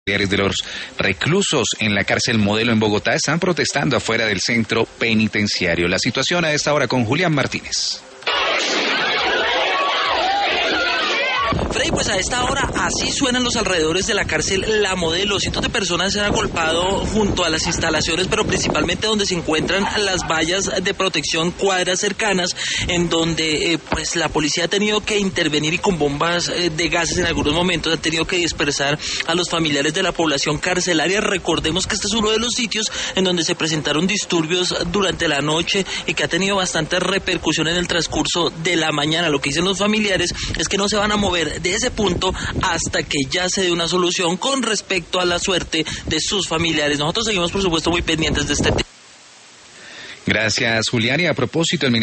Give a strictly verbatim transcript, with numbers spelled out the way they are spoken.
De los reclusos en la cárcel Modelo en Bogotá están protestando afuera del centro penitenciario. La situación a esta hora con Julián Martínez. Freddy, pues a esta hora así suenan los alrededores de la cárcel La Modelo. Cientos de personas se han agolpado junto a las instalaciones, pero principalmente donde se encuentran las vallas de protección, cuadras cercanas, en donde eh, pues la policía ha tenido que intervenir y con bombas eh, de gases en algunos momentos ha tenido que dispersar a los familiares de la población carcelaria. Recordemos que este es uno de los sitios en donde se presentaron disturbios durante la noche y que ha tenido bastante repercusión en el transcurso de la mañana. Lo que dicen los familiares es que no se van a mover de ese punto hasta que ya se dé una solución con respecto a la suerte de sus familiares. Nosotros seguimos, por supuesto, muy pendientes de este tema. Gracias, Julián. Y a propósito, el